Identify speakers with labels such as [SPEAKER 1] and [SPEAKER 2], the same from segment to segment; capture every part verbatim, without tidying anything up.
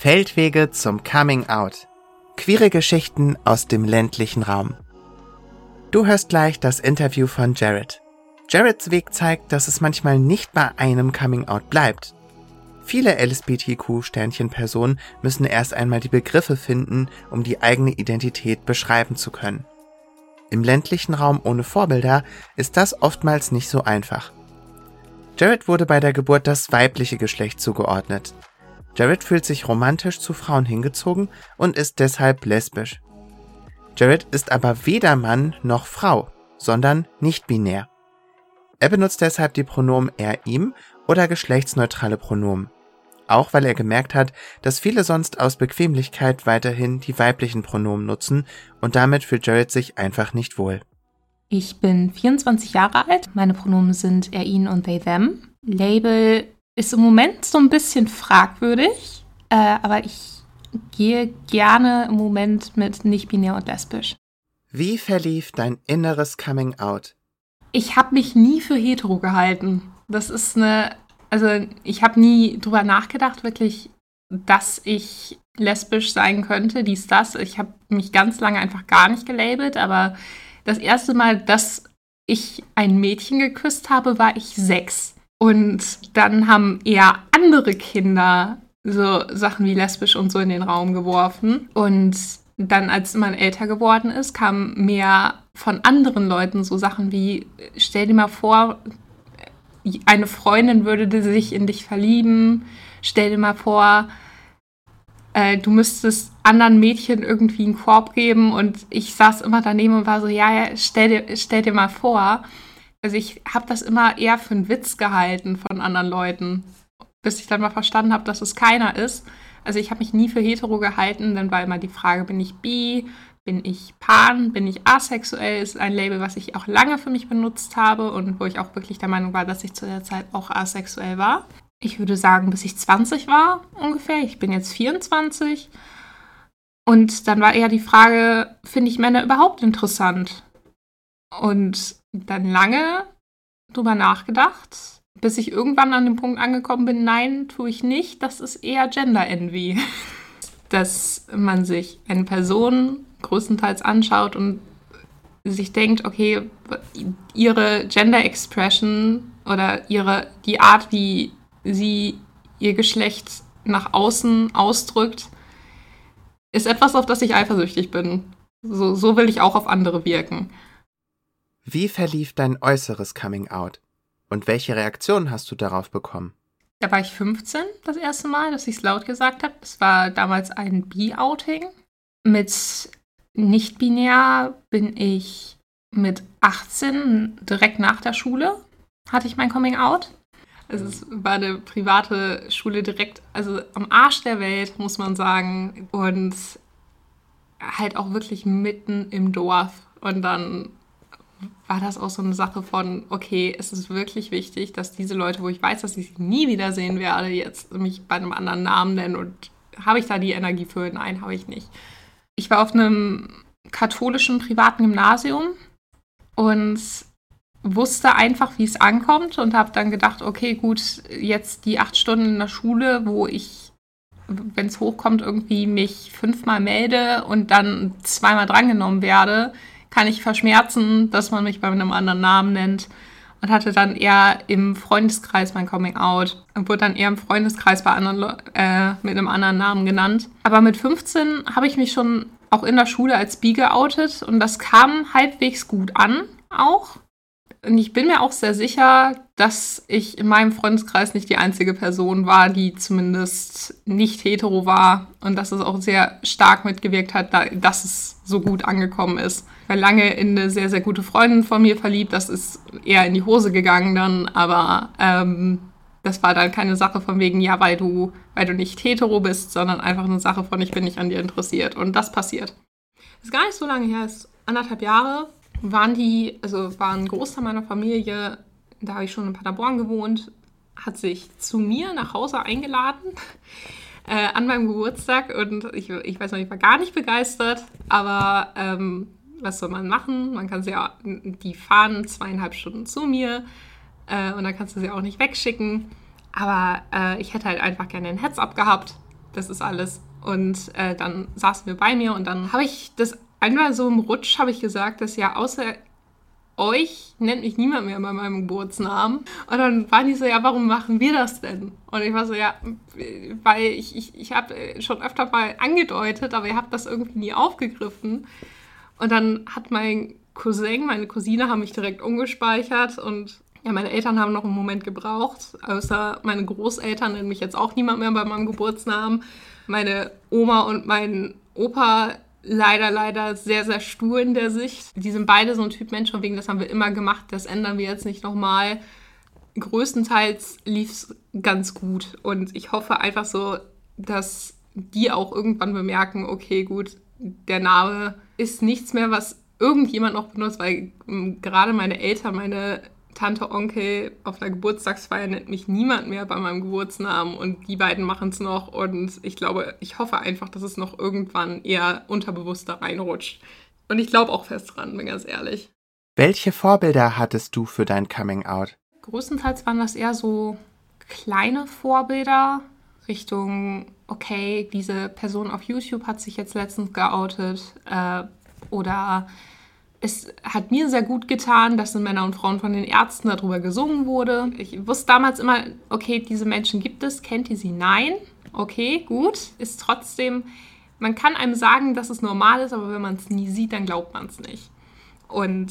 [SPEAKER 1] Feldwege zum Coming Out. Queere Geschichten aus dem ländlichen Raum. Du hörst gleich das Interview von Jared. Jareds Weg zeigt, dass es manchmal nicht bei einem Coming Out bleibt. Viele L S B T Q-Sternchen-Personen müssen erst einmal die Begriffe finden, um die eigene Identität beschreiben zu können. Im ländlichen Raum ohne Vorbilder ist das oftmals nicht so einfach. Jared wurde bei der Geburt das weibliche Geschlecht zugeordnet. Jared fühlt sich romantisch zu Frauen hingezogen und ist deshalb lesbisch. Jared ist aber weder Mann noch Frau, sondern nicht binär. Er benutzt deshalb die Pronomen er, ihm oder geschlechtsneutrale Pronomen. Auch weil er gemerkt hat, dass viele sonst aus Bequemlichkeit weiterhin die weiblichen Pronomen nutzen und damit fühlt Jared sich einfach nicht wohl.
[SPEAKER 2] Ich bin vierundzwanzig Jahre alt, meine Pronomen sind er, ihn und they, them. Label ist im Moment so ein bisschen fragwürdig, äh, aber ich gehe gerne im Moment mit nicht-binär und lesbisch.
[SPEAKER 1] Wie verlief dein inneres Coming Out?
[SPEAKER 2] Ich habe mich nie für hetero gehalten. Das ist eine, also ich habe nie drüber nachgedacht, wirklich, dass ich lesbisch sein könnte, dies, das. Ich habe mich ganz lange einfach gar nicht gelabelt, aber das erste Mal, dass ich ein Mädchen geküsst habe, war ich sechs. Und dann haben eher andere Kinder so Sachen wie lesbisch und so in den Raum geworfen. Und dann, als man älter geworden ist, kamen mehr von anderen Leuten so Sachen wie, stell dir mal vor, eine Freundin würde sich in dich verlieben. Stell dir mal vor, äh, du müsstest anderen Mädchen irgendwie einen Korb geben. Und ich saß immer daneben und war so, ja, ja, stell dir, stell dir mal vor. Also ich habe das immer eher für einen Witz gehalten von anderen Leuten, bis ich dann mal verstanden habe, dass es keiner ist. Also ich habe mich nie für hetero gehalten, dann war immer die Frage, bin ich bi, bin ich pan, bin ich asexuell, ist ein Label, was ich auch lange für mich benutzt habe und wo ich auch wirklich der Meinung war, dass ich zu der Zeit auch asexuell war. Ich würde sagen, bis ich zwanzig war ungefähr, ich bin jetzt vierundzwanzig. Und dann war eher die Frage, finde ich Männer überhaupt interessant? Und dann lange drüber nachgedacht, bis ich irgendwann an dem Punkt angekommen bin, nein, tue ich nicht, das ist eher Gender Envy. Dass man sich eine Person größtenteils anschaut und sich denkt, okay, ihre Gender Expression oder ihre, die Art, wie sie ihr Geschlecht nach außen ausdrückt, ist etwas, auf das ich eifersüchtig bin. So, so will ich auch auf andere wirken.
[SPEAKER 1] Wie verlief dein äußeres Coming Out? Und welche Reaktionen hast du darauf bekommen?
[SPEAKER 2] Da war ich fünfzehn, das erste Mal, dass ich es laut gesagt habe. Es war damals ein Bi-Outing. Mit nicht-binär bin ich mit achtzehn, direkt nach der Schule, hatte ich mein Coming Out. Also es war eine private Schule direkt, also am Arsch der Welt, muss man sagen. Und halt auch wirklich mitten im Dorf. Und dann war das auch so eine Sache von, okay, es ist wirklich wichtig, dass diese Leute, wo ich weiß, dass ich sie nie wiedersehen werde, jetzt mich bei einem anderen Namen nennen. Und habe ich da die Energie für? Nein, habe ich nicht. Ich war auf einem katholischen privaten Gymnasium und wusste einfach, wie es ankommt und habe dann gedacht, okay, gut, jetzt die acht Stunden in der Schule, wo ich, wenn es hochkommt, irgendwie mich fünfmal melde und dann zweimal drangenommen werde, kann ich verschmerzen, dass man mich bei einem anderen Namen nennt. Und hatte dann eher im Freundeskreis mein Coming Out. Und wurde dann eher im Freundeskreis bei anderen äh, mit einem anderen Namen genannt. Aber mit fünfzehn habe ich mich schon auch in der Schule als bi geoutet. Und das kam halbwegs gut an auch. Und ich bin mir auch sehr sicher, dass ich in meinem Freundeskreis nicht die einzige Person war, die zumindest nicht hetero war. Und dass es auch sehr stark mitgewirkt hat, dass es so gut angekommen ist. Ich war lange in eine sehr, sehr gute Freundin von mir verliebt. Das ist eher in die Hose gegangen dann. Aber ähm, das war dann keine Sache von wegen, ja, weil du, weil du nicht hetero bist, sondern einfach eine Sache von, ich bin nicht an dir interessiert. Und das passiert. Das ist gar nicht so lange her, es ist anderthalb Jahre. Waren die, also war ein Großteil meiner Familie, da habe ich schon in Paderborn gewohnt, hat sich zu mir nach Hause eingeladen äh, an meinem Geburtstag und ich, ich weiß noch, ich war gar nicht begeistert, aber ähm, was soll man machen? Man kann sie ja, die fahren zweieinhalb Stunden zu mir äh, und dann kannst du sie auch nicht wegschicken, aber äh, ich hätte halt einfach gerne ein Heads-up gehabt das ist alles. Und äh, dann saßen wir bei mir und dann habe ich das einmal so im Rutsch, habe ich gesagt, dass ja außer euch nennt mich niemand mehr bei meinem Geburtsnamen. Und dann waren die so, ja, warum machen wir das denn? Und ich war so, ja, weil ich, ich, ich habe schon öfter mal angedeutet, aber ihr habt das irgendwie nie aufgegriffen. Und dann hat mein Cousin, meine Cousine haben mich direkt umgespeichert und ja, meine Eltern haben noch einen Moment gebraucht, außer meine Großeltern nennen mich jetzt auch niemand mehr bei meinem Geburtsnamen. Meine Oma und mein Opa leider, leider sehr, sehr stur in der Sicht. Die sind beide so ein Typ Mensch, von wegen, das haben wir immer gemacht, das ändern wir jetzt nicht nochmal. Größtenteils lief es ganz gut und ich hoffe einfach so, dass die auch irgendwann bemerken, okay, gut, der Name ist nichts mehr, was irgendjemand noch benutzt, weil ähm, gerade meine Eltern, meine Tante, Onkel auf einer Geburtstagsfeier nennt mich niemand mehr bei meinem Geburtsnamen und die beiden machen es noch und ich glaube, ich hoffe einfach, dass es noch irgendwann eher unterbewusst da reinrutscht. Und ich glaube auch fest dran, bin ganz ehrlich.
[SPEAKER 1] Welche Vorbilder hattest du für dein Coming-out?
[SPEAKER 2] Größtenteils waren das eher so kleine Vorbilder Richtung, okay, diese Person auf YouTube hat sich jetzt letztens geoutet äh, oder es hat mir sehr gut getan, dass in Männer und Frauen von den Ärzten darüber gesungen wurde. Ich wusste damals immer, okay, diese Menschen gibt es, kennt ihr sie? Nein. Okay, gut. Ist trotzdem, man kann einem sagen, dass es normal ist, aber wenn man es nie sieht, dann glaubt man es nicht. Und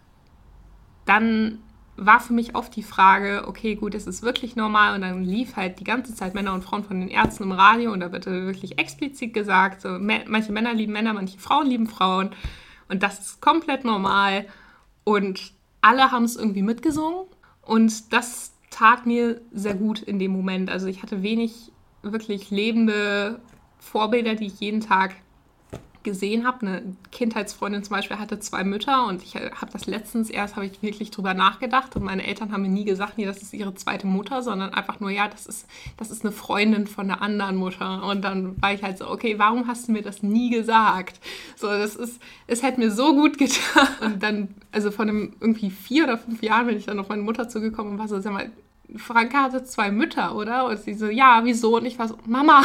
[SPEAKER 2] dann war für mich oft die Frage, okay, gut, ist es wirklich normal? Und dann lief halt die ganze Zeit Männer und Frauen von den Ärzten im Radio und da wird wirklich explizit gesagt, so, manche Männer lieben Männer, manche Frauen lieben Frauen. Und das ist komplett normal. Und alle haben es irgendwie mitgesungen. Und das tat mir sehr gut in dem Moment. Also ich hatte wenig wirklich lebende Vorbilder, die ich jeden Tag gesehen habe. Eine Kindheitsfreundin zum Beispiel hatte zwei Mütter und ich habe das letztens erst, habe ich wirklich drüber nachgedacht und meine Eltern haben mir nie gesagt, nee, das ist ihre zweite Mutter, sondern einfach nur, ja, das ist, das ist eine Freundin von einer anderen Mutter. Und dann war ich halt so, okay, warum hast du mir das nie gesagt? So, das ist, es hätte mir so gut getan. Und dann, also von einem irgendwie vier oder fünf Jahren bin ich dann auf meine Mutter zugekommen und war so, sag mal, Franka hatte zwei Mütter, oder? Und sie so, ja, wieso? Und ich war so, Mama,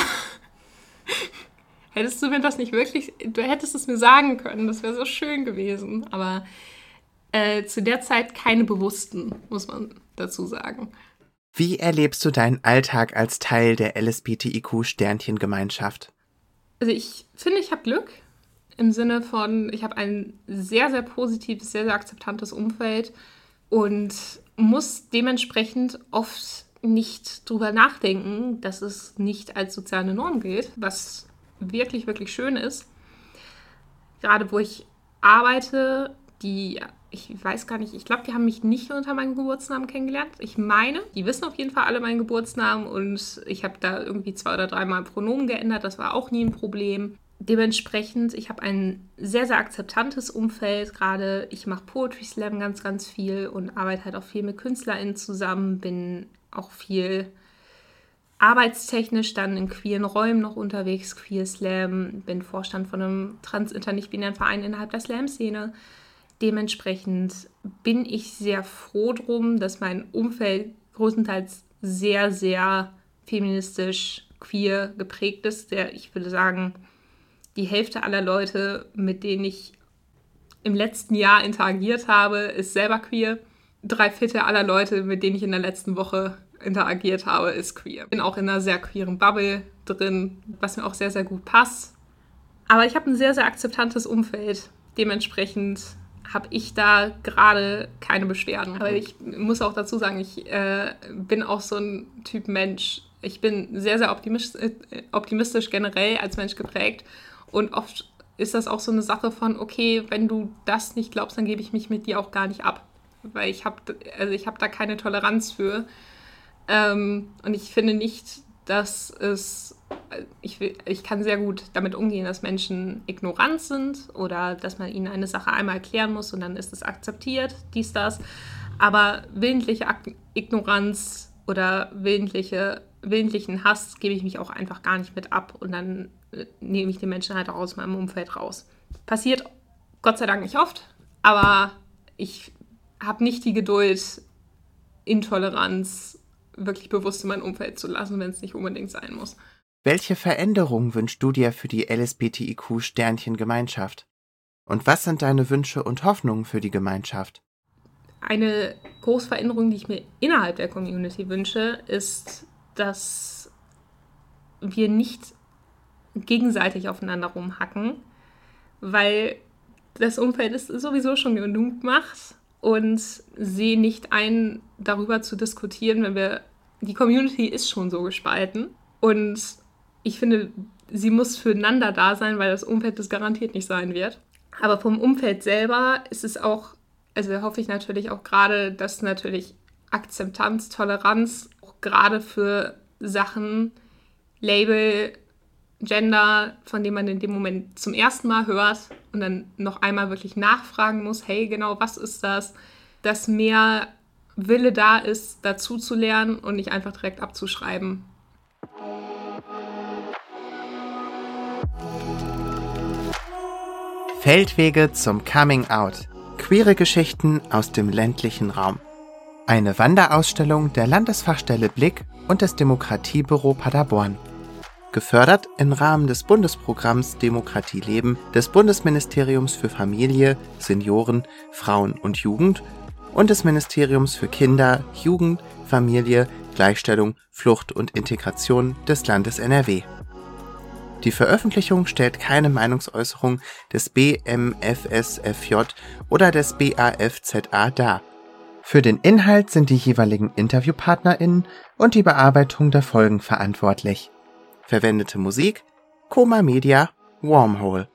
[SPEAKER 2] hättest du mir das nicht wirklich, du hättest es mir sagen können, das wäre so schön gewesen. Aber äh, zu der Zeit keine bewussten, muss man dazu sagen.
[SPEAKER 1] Wie erlebst du deinen Alltag als Teil der L S B T I Q-Sternchen-Gemeinschaft?
[SPEAKER 2] Also ich finde, ich habe Glück im Sinne von, ich habe ein sehr, sehr positives, sehr, sehr akzeptantes Umfeld und muss dementsprechend oft nicht drüber nachdenken, dass es nicht als soziale Norm gilt, was wirklich, wirklich schön ist. Gerade wo ich arbeite, die, ich weiß gar nicht, ich glaube, die haben mich nicht unter meinem Geburtsnamen kennengelernt. Ich meine, die wissen auf jeden Fall alle meinen Geburtsnamen und ich habe da irgendwie zwei oder dreimal Pronomen geändert, das war auch nie ein Problem. Dementsprechend, ich habe ein sehr, sehr akzeptantes Umfeld. Gerade ich mache Poetry Slam ganz, ganz viel und arbeite halt auch viel mit KünstlerInnen zusammen, bin auch viel arbeitstechnisch dann in queeren Räumen noch unterwegs, Queer Slam, bin Vorstand von einem trans-inter-nicht-binären Verein innerhalb der Slam-Szene. Dementsprechend bin ich sehr froh drum, dass mein Umfeld größtenteils sehr, sehr feministisch, queer geprägt ist. Der, ich würde sagen, die Hälfte aller Leute, mit denen ich im letzten Jahr interagiert habe, ist selber queer. Drei Viertel aller Leute, mit denen ich in der letzten Woche interagiert habe, ist queer. Bin auch in einer sehr queeren Bubble drin, was mir auch sehr, sehr gut passt. Aber ich habe ein sehr, sehr akzeptantes Umfeld. Dementsprechend habe ich da gerade keine Beschwerden. Aber ich muss auch dazu sagen, ich äh, bin auch so ein Typ Mensch. Ich bin sehr, sehr optimistisch, äh, optimistisch generell als Mensch geprägt. Und oft ist das auch so eine Sache von, okay, wenn du das nicht glaubst, dann gebe ich mich mit dir auch gar nicht ab. Weil ich habe also ich hab da keine Toleranz für. Ähm, und ich finde nicht, dass es, ich, ich kann sehr gut damit umgehen, dass Menschen ignorant sind oder dass man ihnen eine Sache einmal erklären muss und dann ist es akzeptiert, dies, das. Aber willentliche Ignoranz oder willentliche, willentlichen Hass gebe ich mich auch einfach gar nicht mit ab und dann nehme ich die Menschen halt auch aus meinem Umfeld raus. Passiert Gott sei Dank nicht oft, aber ich habe nicht die Geduld, Intoleranz wirklich bewusst in mein Umfeld zu lassen, wenn es nicht unbedingt sein muss.
[SPEAKER 1] Welche Veränderung wünschst du dir für die L S B T I Q-Sternchen-Gemeinschaft? Und was sind deine Wünsche und Hoffnungen für die Gemeinschaft?
[SPEAKER 2] Eine große Veränderung, die ich mir innerhalb der Community wünsche, ist, dass wir nicht gegenseitig aufeinander rumhacken, weil das Umfeld es sowieso schon genug macht und sehe nicht ein, darüber zu diskutieren, wenn wir, die Community ist schon so gespalten und ich finde, sie muss füreinander da sein, weil das Umfeld das garantiert nicht sein wird. Aber vom Umfeld selber ist es auch, also hoffe ich natürlich auch gerade, dass natürlich Akzeptanz, Toleranz, auch gerade für Sachen, Label, Gender, von dem man in dem Moment zum ersten Mal hört und dann noch einmal wirklich nachfragen muss, hey, genau, was ist das? Dass mehr Wille da ist, dazu zu lernen und nicht einfach direkt abzuschreiben.
[SPEAKER 1] Feldwege zum Coming Out. Queere Geschichten aus dem ländlichen Raum. Eine Wanderausstellung der Landesfachstelle Blick und des Demokratiebüro Paderborn. Gefördert im Rahmen des Bundesprogramms Demokratie leben des Bundesministeriums für Familie, Senioren, Frauen und Jugend und des Ministeriums für Kinder, Jugend, Familie, Gleichstellung, Flucht und Integration des Landes N R W. Die Veröffentlichung stellt keine Meinungsäußerung des B M F S F J oder des B A F Z A dar. Für den Inhalt sind die jeweiligen InterviewpartnerInnen und die Bearbeitung der Folgen verantwortlich. Verwendete Musik: Koma Media, Wormhole.